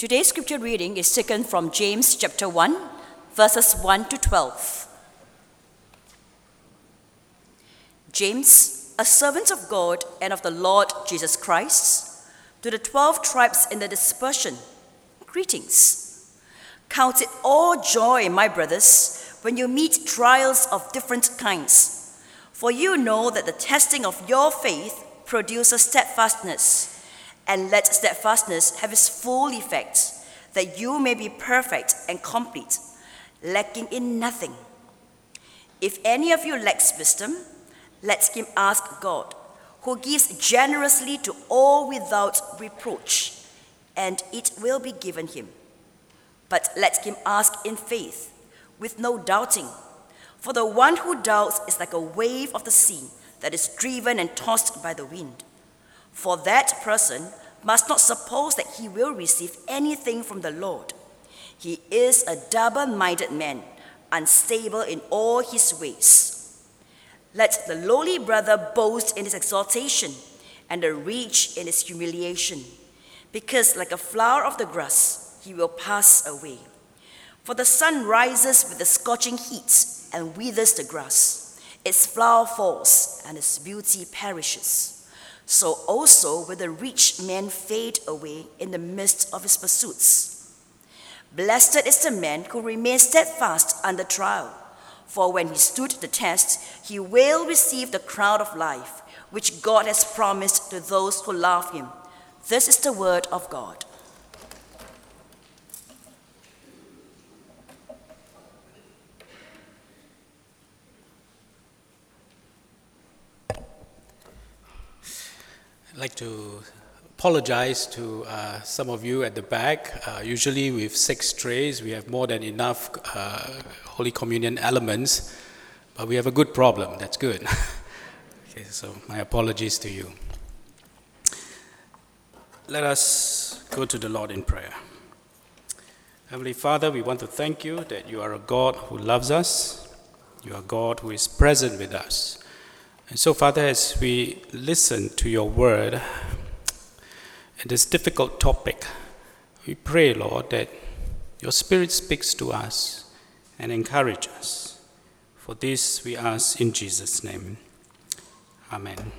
Today's scripture reading is taken from James chapter 1, verses 1 to 12. James, a servant of God and of the Lord Jesus Christ, to the 12 tribes in the dispersion, greetings. Count it all joy, my brothers, when you meet trials of different kinds. For you know that the testing of your faith produces steadfastness. And let steadfastness have its full effect, that you may be perfect and complete, lacking in nothing. If any of you lacks wisdom, let him ask God, who gives generously to all without reproach, and it will be given him. But let him ask in faith, with no doubting. For the one who doubts is like a wave of the sea that is driven and tossed by the wind. For that person must not suppose that he will receive anything from the Lord. He is a double-minded man, unstable in all his ways. Let the lowly brother boast in his exaltation, and the rich in his humiliation, because like a flower of the grass, he will pass away. For the sun rises with the scorching heat and withers the grass. Its flower falls, and its beauty perishes. So also will the rich man fade away in the midst of his pursuits. Blessed is the man who remains steadfast under trial, for when he stood the test, he will receive the crown of life, which God has promised to those who love him. This is the word of God. I'd like to apologize to some of you at the back. Usually with 6 trays, we have more than enough Holy Communion elements, but we have a good problem. That's good. Okay, so my apologies to you. Let us go to the Lord in prayer. Heavenly Father, we want to thank you that you are a God who loves us. You are a God who is present with us. And so, Father, as we listen to your word and this difficult topic, we pray, Lord, that your Spirit speaks to us and encourages us. For this we ask in Jesus' name. Amen.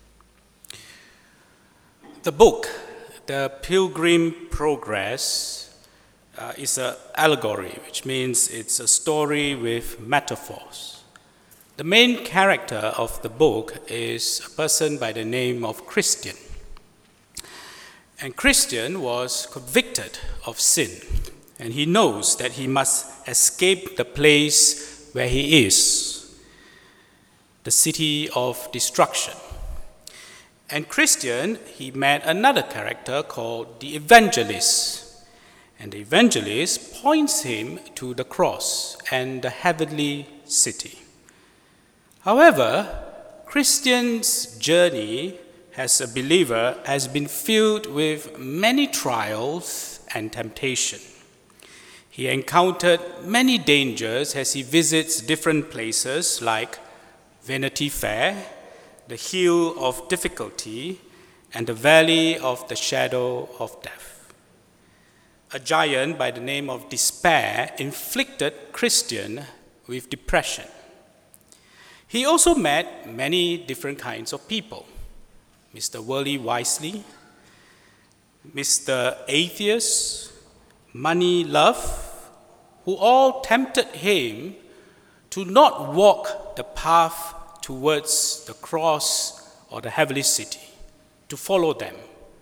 The book, The Pilgrim Progress, is an allegory, which means it's a story with metaphors. The main character of the book is a person by the name of Christian. And Christian was convicted of sin, and he knows that he must escape the place where he is, the city of destruction. And Christian, he met another character called the evangelist. And the evangelist points him to the cross and the heavenly city. However, Christian's journey as a believer has been filled with many trials and temptation. He encountered many dangers as he visits different places like Vanity Fair, the Hill of Difficulty, and the Valley of the Shadow of Death. A giant by the name of Despair inflicted Christian with depression. He also met many different kinds of people. Mr. Worldly Wisely, Mr. Atheist, Money Love, who all tempted him to not walk the path towards the cross or the heavenly city, to follow them.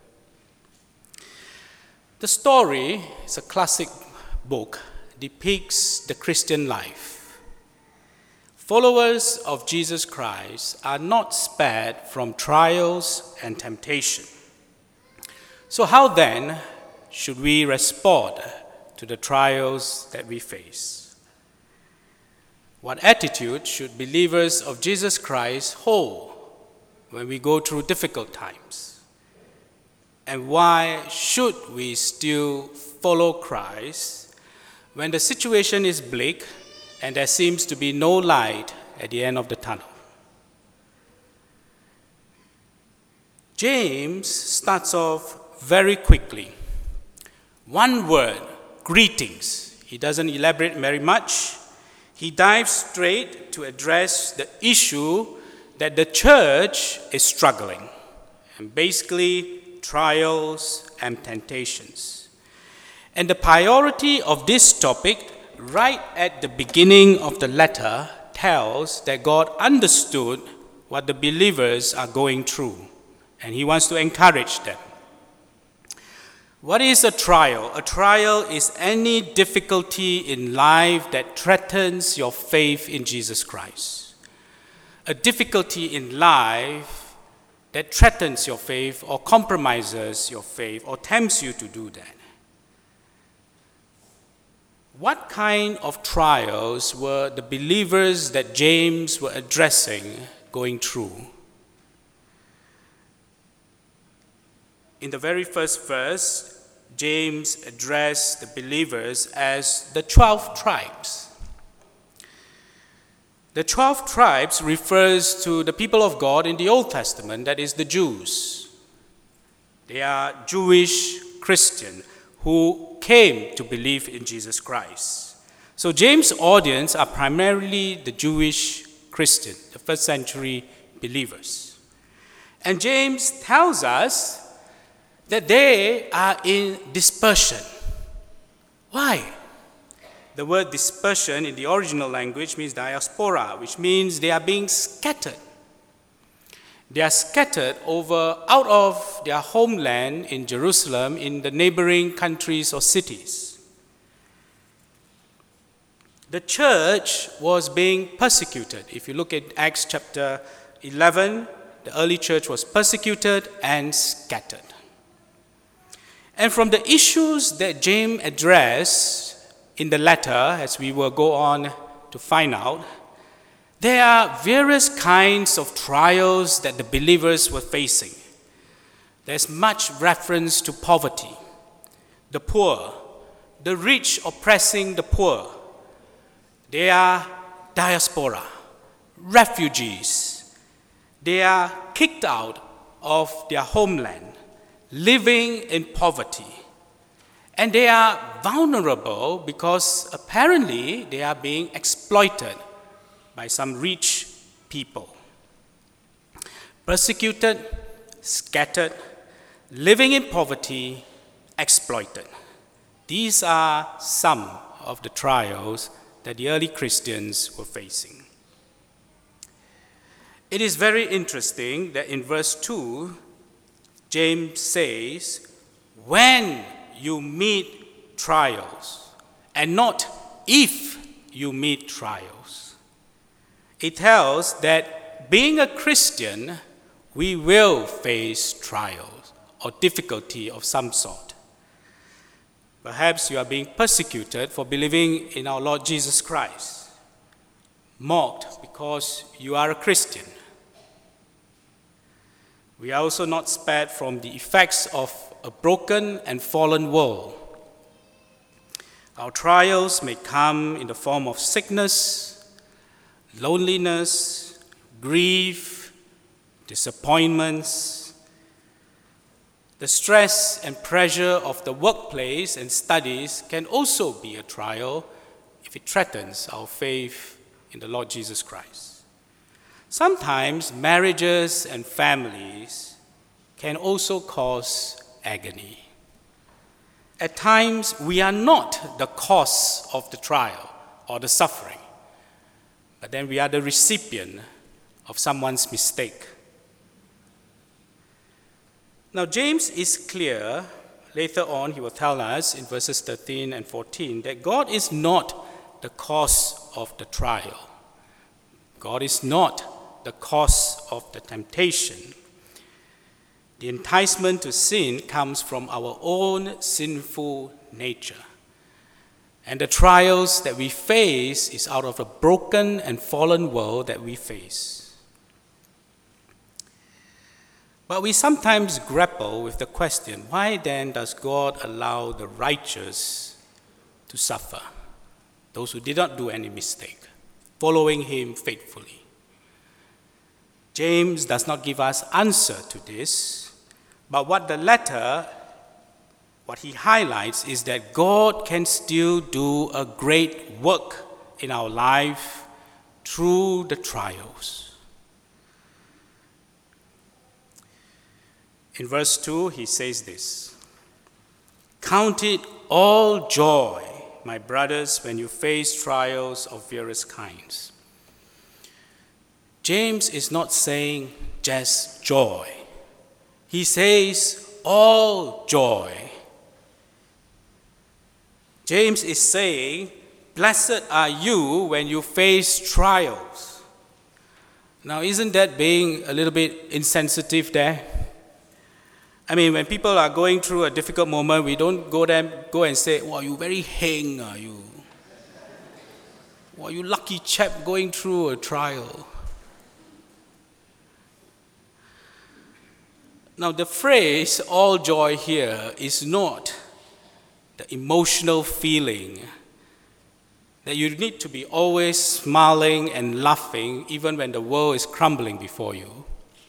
The story is a classic book, depicts the Christian life. Followers of Jesus Christ are not spared from trials and temptation. So how then should we respond to the trials that we face? What attitude should believers of Jesus Christ hold when we go through difficult times? And why should we still follow Christ when the situation is bleak and there seems to be no light at the end of the tunnel? James starts off very quickly One word, greetings. He doesn't elaborate very much. He dives straight to address the issue that the church is struggling, and basically trials and temptations. And the priority of this topic, right at the beginning of the letter, tells that God understood what the believers are going through, and he wants to encourage them. What is a trial? A trial is any difficulty in life that threatens your faith in Jesus Christ. A difficulty in life that threatens your faith or compromises your faith or tempts you to do that. What kind of trials were the believers that James were addressing going through? In the very first verse, James addressed the believers as the 12 tribes. The 12 tribes refers to the people of God in the Old Testament, that is the Jews. They are Jewish Christians who came to believe in Jesus Christ. So James' audience are primarily the Jewish Christian, the first century believers. And James tells us that they are in dispersion. Why? The word dispersion in the original language means diaspora, which means they are being scattered. They are scattered out of their homeland in Jerusalem, in the neighboring countries or cities. The church was being persecuted. If you look at Acts chapter 11, the early church was persecuted and scattered. And from the issues that James addressed in the letter, as we will go on to find out, there are various kinds of trials that the believers were facing. There's much reference to poverty, the poor, the rich oppressing the poor. They are diaspora, refugees. They are kicked out of their homeland, living in poverty. And they are vulnerable because apparently they are being exploited by some rich people. Persecuted, scattered, living in poverty, exploited. These are some of the trials that the early Christians were facing. It is very interesting that in verse 2, James says, when you meet trials, and not if you meet trials. It tells that being a Christian, we will face trials or difficulty of some sort. Perhaps you are being persecuted for believing in our Lord Jesus Christ, mocked because you are a Christian. We are also not spared from the effects of a broken and fallen world. Our trials may come in the form of sickness, loneliness, grief, disappointments. The stress and pressure of the workplace and studies can also be a trial if it threatens our faith in the Lord Jesus Christ. Sometimes marriages and families can also cause agony. At times, we are not the cause of the trial or the suffering, but then we are the recipient of someone's mistake. Now, James is clear. Later on, he will tell us in verses 13 and 14 that God is not the cause of the trial. God is not the cause of the temptation. The enticement to sin comes from our own sinful nature. And the trials that we face is out of a broken and fallen world that we face. But we sometimes grapple with the question, why then does God allow the righteous to suffer? Those who did not do any mistake, following him faithfully. James does not give us answer to this, but what the letter what he highlights is that God can still do a great work in our life through the trials. In verse 2, he says this: "Count it all joy, my brothers, when you face trials of various kinds." James is not saying just joy. He says all joy. James is saying, blessed are you when you face trials. Now, isn't that being a little bit insensitive there? I mean, when people are going through a difficult moment, we don't go and say, "Wow, you very heng, are you? Wow, you lucky chap going through a trial." Now, the phrase all joy here is not the emotional feeling that you need to be always smiling and laughing even when the world is crumbling before you.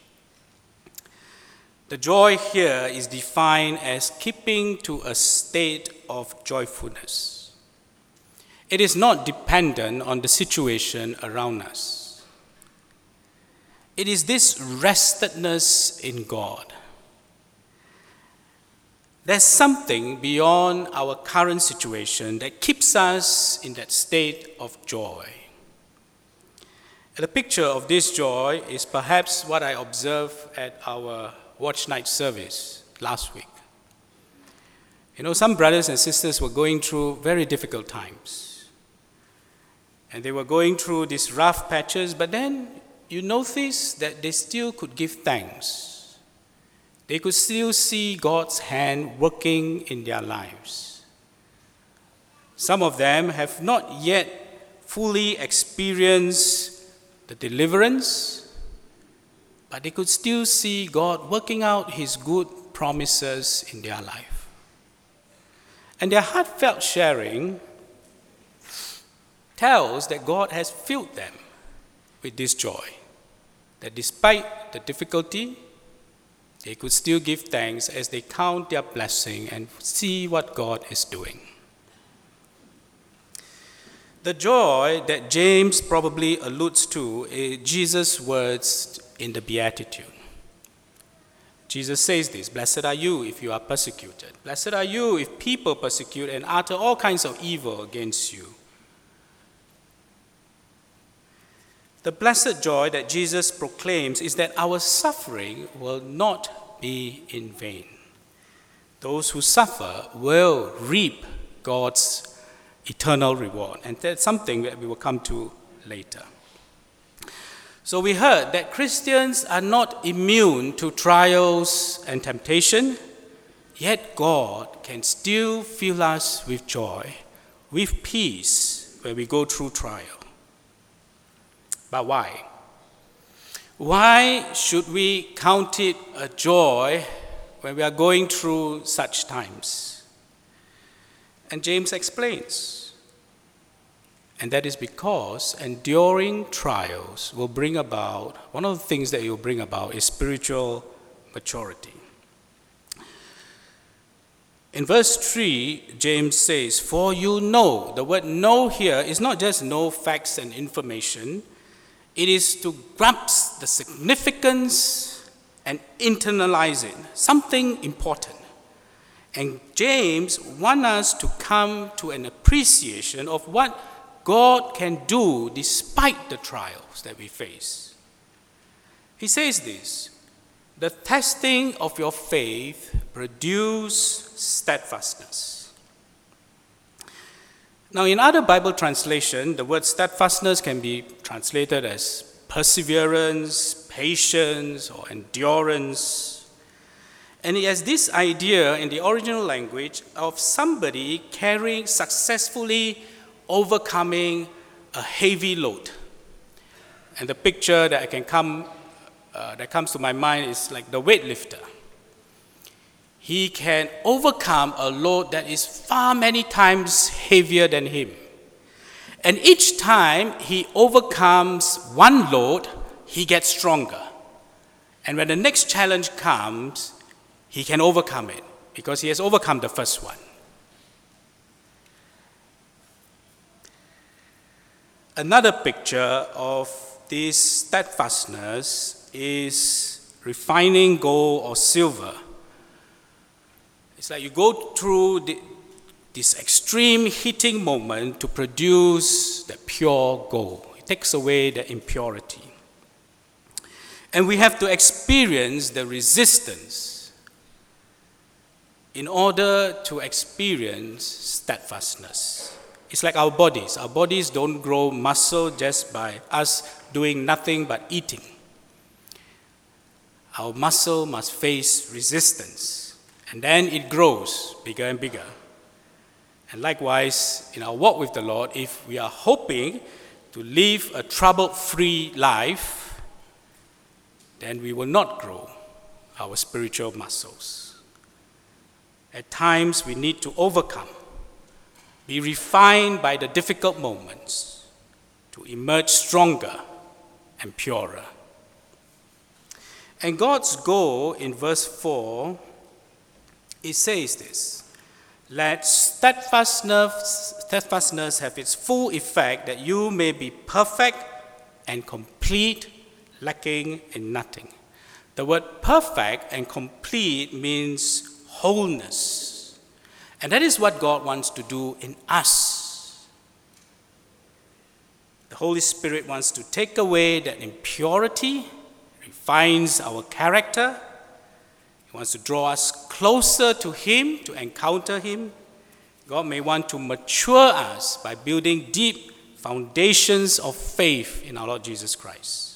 The joy here is defined as keeping to a state of joyfulness. It is not dependent on the situation around us. It is this restedness in God. There's something beyond our current situation that keeps us in that state of joy. And a picture of this joy is perhaps what I observed at our watch night service last week. You know, some brothers and sisters were going through very difficult times. And they were going through these rough patches, but then you notice that they still could give thanks. They could still see God's hand working in their lives. Some of them have not yet fully experienced the deliverance, but they could still see God working out his good promises in their life. And their heartfelt sharing tells that God has filled them with this joy, that despite the difficulty, they could still give thanks as they count their blessing and see what God is doing. The joy that James probably alludes to is Jesus' words in the Beatitude. Jesus says this: "Blessed are you if you are persecuted. Blessed are you if people persecute and utter all kinds of evil against you." The blessed joy that Jesus proclaims is that our suffering will not be in vain. Those who suffer will reap God's eternal reward. And that's something that we will come to later. So we heard that Christians are not immune to trials and temptation, yet God can still fill us with joy, with peace when we go through trial. But why? Why should we count it a joy when we are going through such times? And James explains. And that is because enduring trials will bring about, one of the things that it will bring about is spiritual maturity. In verse 3, James says, "For you know," the word know here is not just know facts and information, it is to grasp the significance and internalize it, something important. And James wants us to come to an appreciation of what God can do despite the trials that we face. He says this: "The testing of your faith produces steadfastness." Now, in other Bible translation, the word steadfastness can be translated as perseverance, patience, or endurance. And it has this idea in the original language of somebody successfully overcoming a heavy load. And the picture that comes to my mind is like the weightlifter. He can overcome a load that is far many times heavier than him. And each time he overcomes one load, he gets stronger. And when the next challenge comes, he can overcome it. because he has overcome the first one. Another picture of this steadfastness is refining gold or silver. It's like you go through this extreme heating moment to produce the pure gold. It takes away the impurity. And we have to experience the resistance in order to experience steadfastness. It's like our bodies. Our bodies don't grow muscle just by us doing nothing but eating. Our muscle must face resistance, and then it grows bigger and bigger. And likewise, in our walk with the Lord, if we are hoping to live a trouble-free life, then we will not grow our spiritual muscles. At times, we need to overcome, be refined by the difficult moments to emerge stronger and purer. And God's goal in verse 4, it says this: let steadfastness have its full effect, that you may be perfect and complete, lacking in nothing. The word perfect and complete means wholeness. And that is what God wants to do in us. The Holy Spirit wants to take away that impurity, refines our character. He wants to draw us closer to Him, to encounter Him. God may want to mature us by building deep foundations of faith in our Lord Jesus Christ.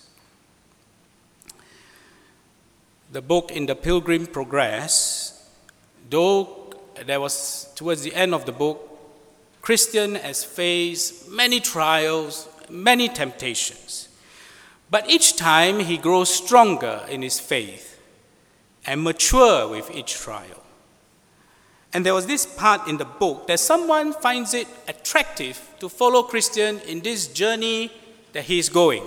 The book In the Pilgrim Progress, though there was, towards the end of the book, Christian has faced many trials, many temptations. But each time he grows stronger in his faith and mature with each trial. And there was this part in the book that someone finds it attractive to follow Christian in this journey that he is going.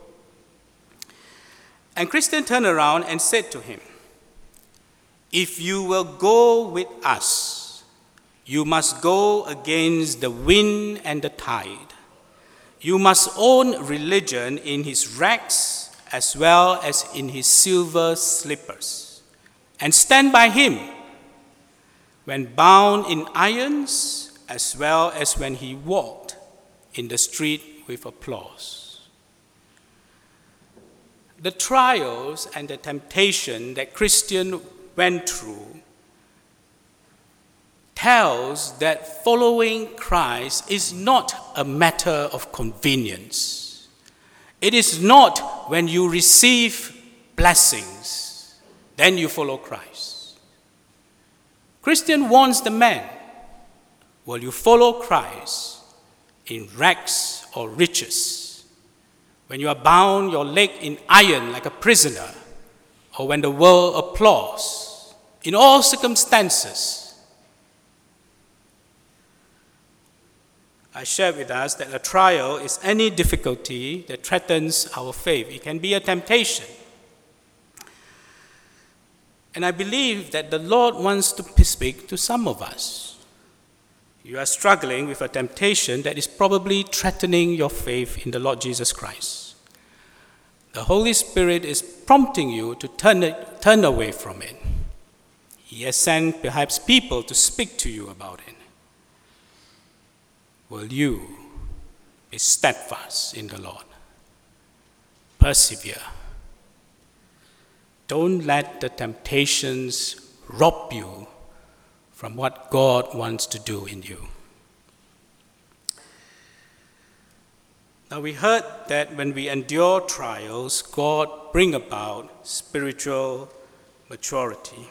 And Christian turned around and said to him, "If you will go with us, you must go against the wind and the tide. You must own religion in his rags as well as in his silver slippers, and stand by him when bound in irons as well as when he walked in the street with applause." The trials and the temptation that Christian went through tells that following Christ is not a matter of convenience. It is not when you receive blessings, then you follow Christ. Christian warns the man, will you follow Christ in rags or riches? When you are bound your leg in iron like a prisoner, or when the world applauds, in all circumstances. I shared with us that a trial is any difficulty that threatens our faith. It can be a temptation. And I believe that the Lord wants to speak to some of us. You are struggling with a temptation that is probably threatening your faith in the Lord Jesus Christ. The Holy Spirit is prompting you to turn away from it. He has sent perhaps people to speak to you about it. Will you be steadfast in the Lord? Persevere. Don't let the temptations rob you from what God wants to do in you. Now we heard that when we endure trials, God brings about spiritual maturity.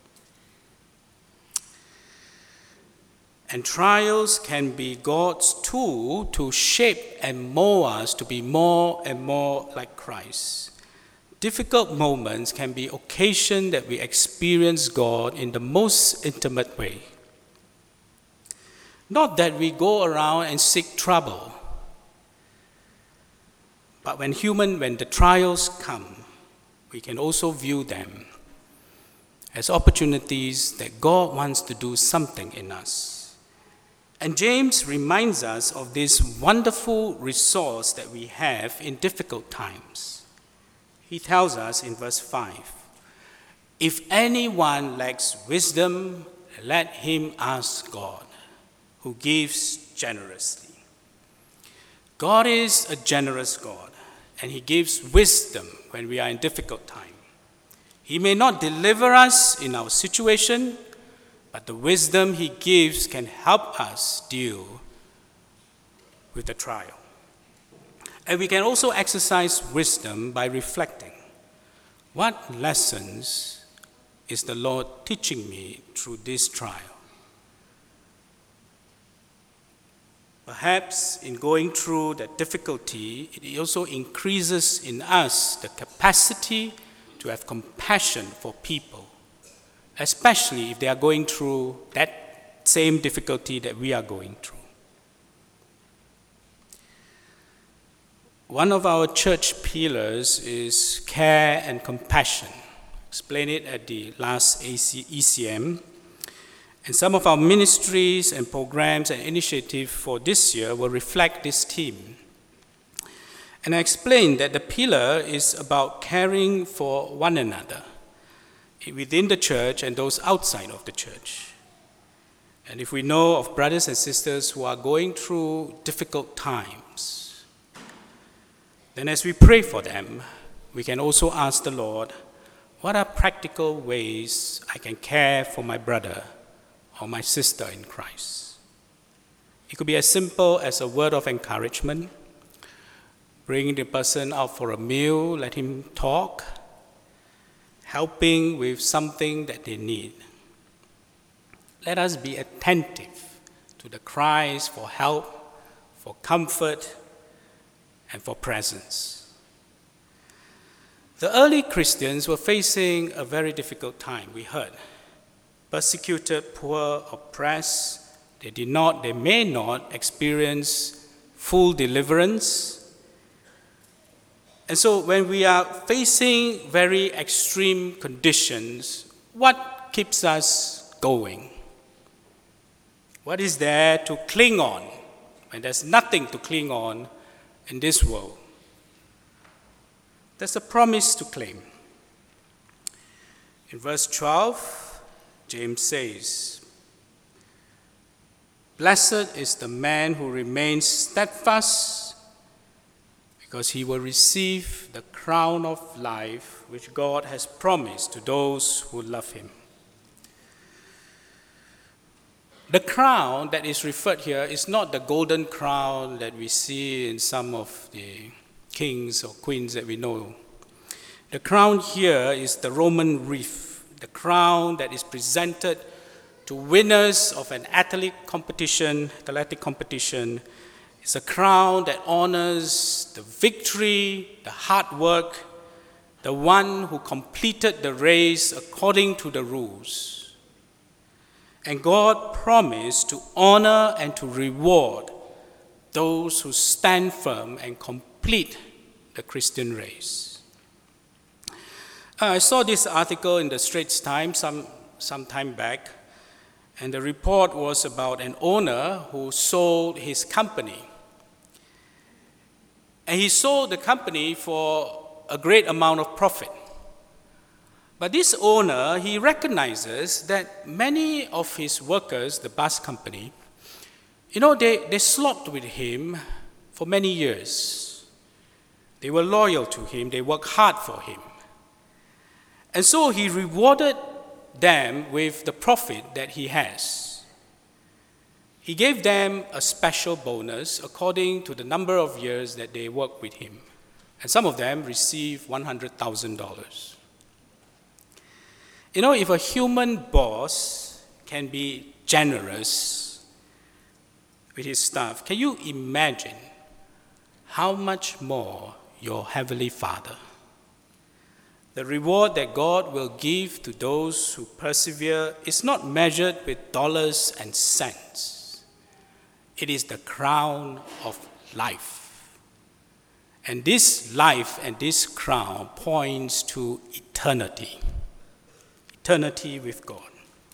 And trials can be God's tool to shape and mold us to be more and more like Christ. Difficult moments can be occasion that we experience God in the most intimate way. Not that we go around and seek trouble, but when the trials come, we can also view them as opportunities that God wants to do something in us. And James reminds us of this wonderful resource that we have in difficult times. He tells us in verse 5, "If anyone lacks wisdom, let him ask God, who gives generously." God is a generous God, and he gives wisdom when we are in difficult time. He may not deliver us in our situation, but the wisdom he gives can help us deal with the trial. And we can also exercise wisdom by reflecting. What lessons is the Lord teaching me through this trial? Perhaps in going through that difficulty, it also increases in us the capacity to have compassion for people, especially if they are going through that same difficulty that we are going through. One of our church pillars is care and compassion. Explained it at the last ECM. And some of our ministries and programs and initiatives for this year will reflect this theme. And I explained that the pillar is about caring for one another within the church and those outside of the church. And if we know of brothers and sisters who are going through difficult times, then as we pray for them, we can also ask the Lord, what are practical ways I can care for my brother or my sister in Christ? It could be as simple as a word of encouragement, bringing the person out for a meal, let him talk, helping with something that they need. Let us be attentive to the cries for help, for comfort, and for presence. The early Christians were facing a very difficult time, we heard. Persecuted, poor, oppressed, they may not experience full deliverance. And so when we are facing very extreme conditions, what keeps us going? What is there to cling on when there's nothing to cling on in this world? There's a promise to claim. In verse 12, James says, "Blessed is the man who remains steadfast, because he will receive the crown of life which God has promised to those who love him." The crown that is referred here is not the golden crown that we see in some of the kings or queens that we know. The crown here is the Roman wreath, the crown that is presented to winners of an athletic competition. It's a crown that honors the victory, the hard work, the one who completed the race according to the rules. And God promised to honor and to reward those who stand firm and complete the Christian race. I saw this article in the Straits Times some time back, and the report was about an owner who sold his company. And he sold the company for a great amount of profit. But this owner, he recognizes that many of his workers, the bus company, they slogged with him for many years. They were loyal to him, they worked hard for him. And so he rewarded them with the profit that he has. He gave them a special bonus according to the number of years that they worked with him. And some of them received $100,000. If a human boss can be generous with his staff, can you imagine how much more your Heavenly Father? The reward that God will give to those who persevere is not measured with dollars and cents. It is the crown of life. And this life and this crown points to eternity. eternity with God.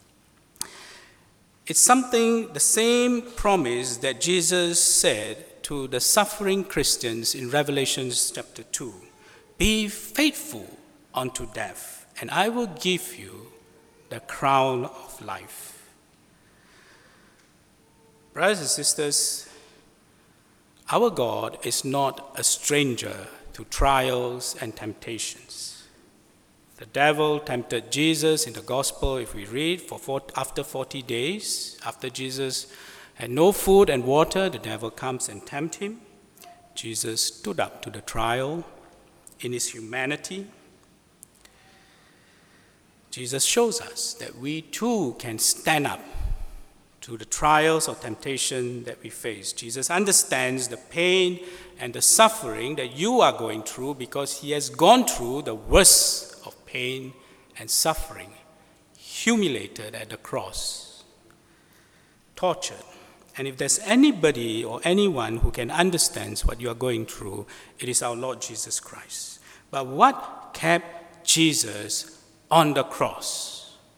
It's something, the same promise that Jesus said to the suffering Christians in Revelation chapter 2. Be faithful unto death, and I will give you the crown of life. Brothers and sisters, our God is not a stranger to trials and temptations. The devil tempted Jesus in the gospel, if we read, after 40 days, after Jesus had no food and water, the devil comes and tempts him. Jesus stood up to the trial in his humanity. Jesus shows us that we too can stand up to the trials or temptation that we face. Jesus understands the pain and the suffering that you are going through because he has gone through the worst of pain and suffering, humiliated at the cross, tortured. And if there's anybody or anyone who can understand what you are going through, it is our Lord Jesus Christ. But what kept Jesus on the cross?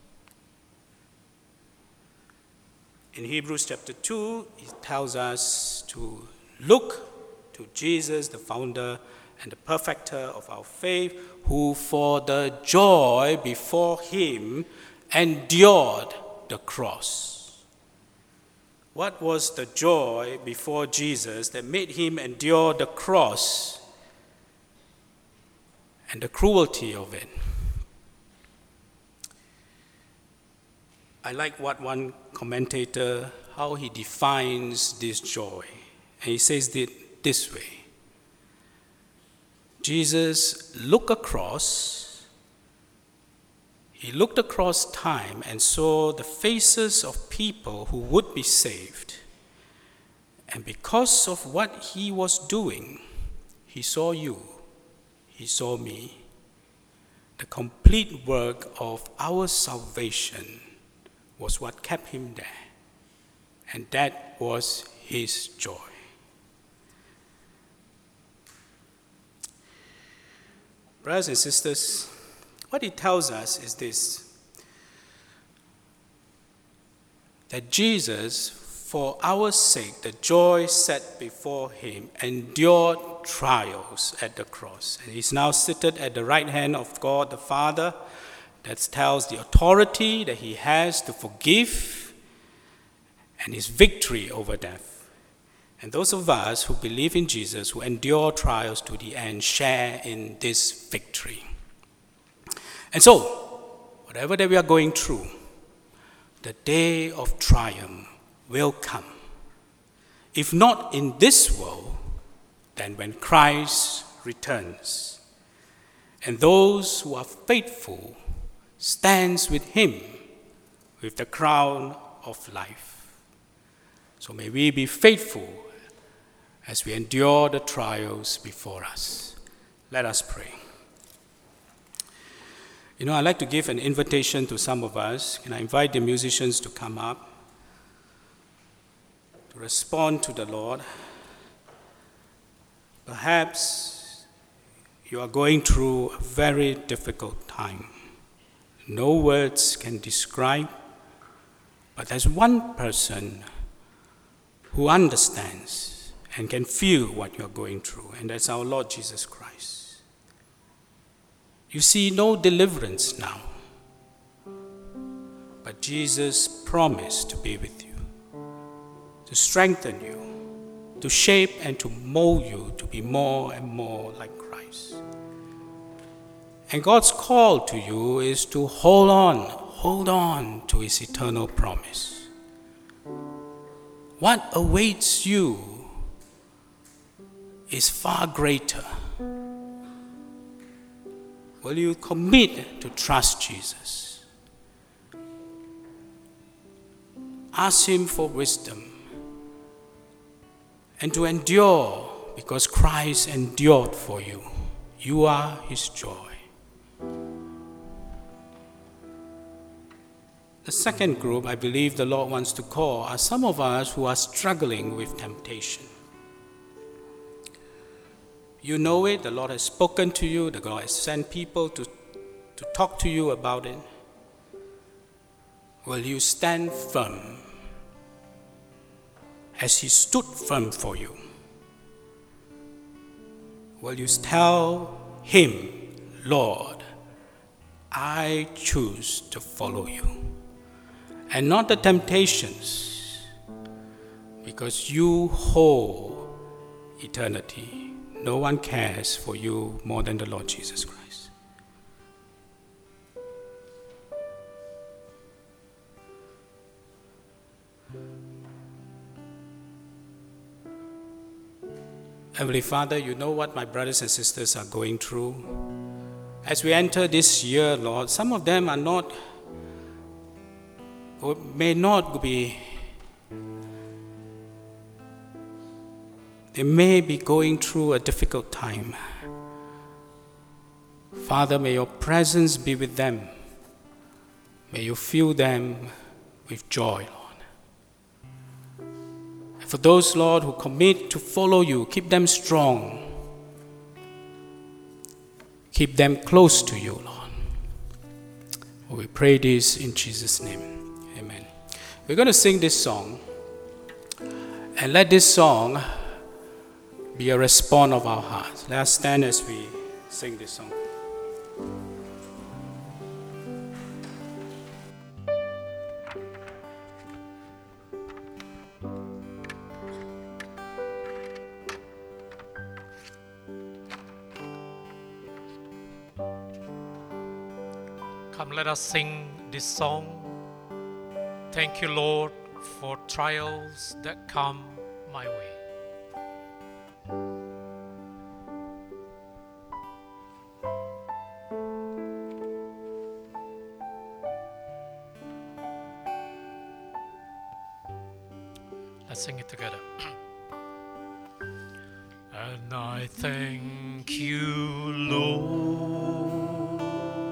In Hebrews chapter 2, it tells us to look to Jesus, the founder and the perfecter of our faith, who for the joy before him endured the cross. What was the joy before Jesus that made him endure the cross and the cruelty of it? I like what one commentator, how he defines this joy. And he says it this way. Jesus looked across time and saw the faces of people who would be saved. And because of what he was doing, he saw you, he saw me. The complete work of our salvation was what kept him there. And that was his joy. Brothers and sisters, what he tells us is this, that Jesus, for our sake, the joy set before him, endured trials at the cross. And he's now seated at the right hand of God the Father. That tells the authority that he has to forgive and his victory over death. And those of us who believe in Jesus, who endure trials to the end, share in this victory. And so, whatever that we are going through, the day of triumph will come. If not in this world, then when Christ returns. And those who are faithful stands with him with the crown of life. So may we be faithful as we endure the trials before us. Let us pray. I'd like to give an invitation to some of us. Can I invite the musicians to come up to respond to the Lord? Perhaps you are going through a very difficult time. No words can describe, but there's one person who understands and can feel what you're going through, and that's our Lord Jesus Christ. You see no deliverance now, but Jesus promised to be with you, to strengthen you, to shape and to mold you to be more and more like Christ. And God's call to you is to hold on to his eternal promise. What awaits you is far greater. Will you commit to trust Jesus? Ask him for wisdom and to endure because Christ endured for you. You are his joy. The second group I believe the Lord wants to call are some of us who are struggling with temptation. You know it, the Lord has spoken to you, the Lord has sent people to talk to you about it. will you stand firm as he stood firm for you? Will you tell him, Lord, I choose to follow you, and not the temptations, because you hold eternity. No one cares for you more than the Lord Jesus Christ. Heavenly Father, you know what my brothers and sisters are going through. As we enter this year, Lord, some of them are not, or may not be, they may be going through a difficult time. Father, may your presence be with them. May you fill them with joy, Lord. And for those, Lord, who commit to follow you, keep them strong. Keep them close to you, Lord. We pray this in Jesus' name. Amen. We're going to sing this song. And let this song be a response of our hearts. Let us stand as we sing this song. Come, let us sing this song. Thank you, Lord, for trials that come my way. Let's sing it together. And I thank you, Lord,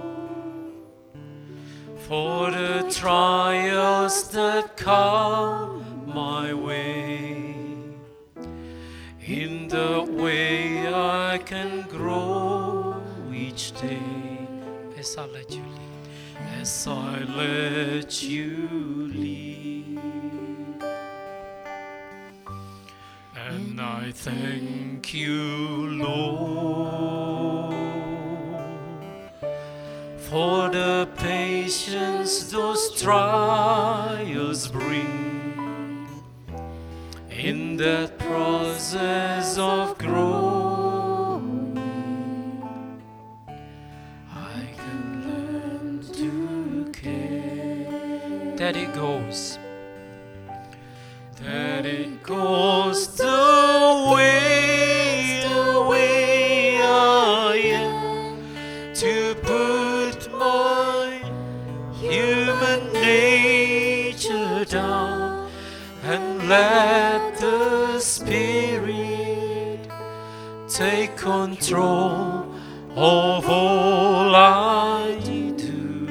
for the trials that come my way. In the way I can grow each day as I let you lead, as I let you lead. And I thank you, Lord, for the patience those trials bring. In that process of growing, I can learn to care. That it goes the way I am, to put my human nature down and let the Spirit take control of all I do.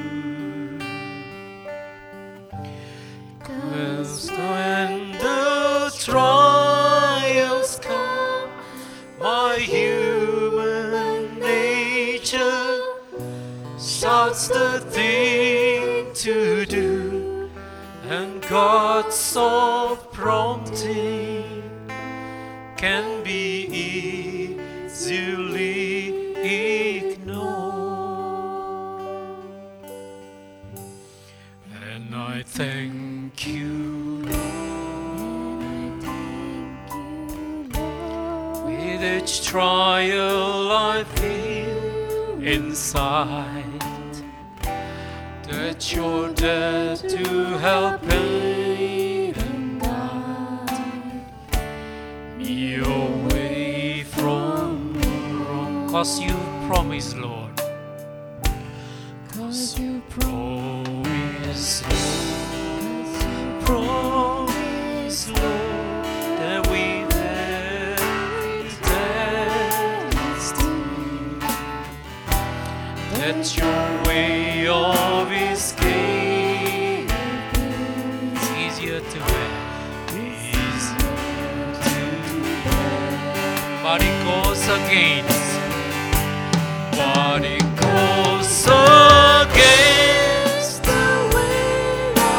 'Cause when the trials come, my human nature starts the thing to do, and God's soft prompting can be easily ignored. And I thank you, Lord. With each trial I feel inside that you're there to help me and guide me away from wrong. 'Cause you promised, Lord. 'Cause you promised, Lord, that we that your way of escape is easier to bear, but it goes against, the way I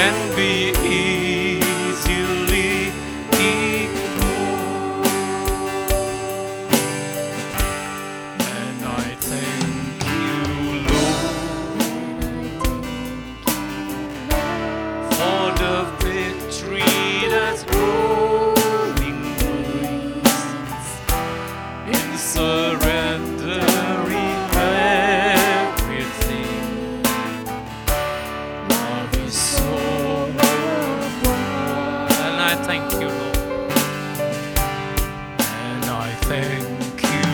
can be easily ignored. And I thank you, Lord, for the victory that's growing grace in surrendering everything. Love is so worthwhile. And I thank you, Lord. And I thank you,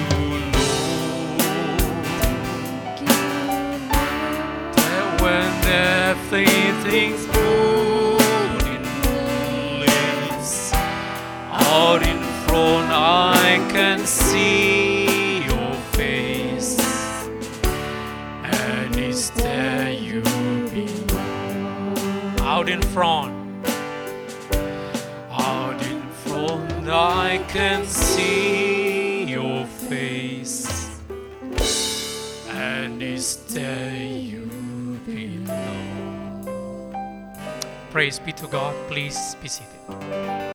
Lord, that when everything's good in place, out in front I can see your face, and it's there you belong. Out in front I can see your face, and it's there you belong. Praise be to God. Please be seated.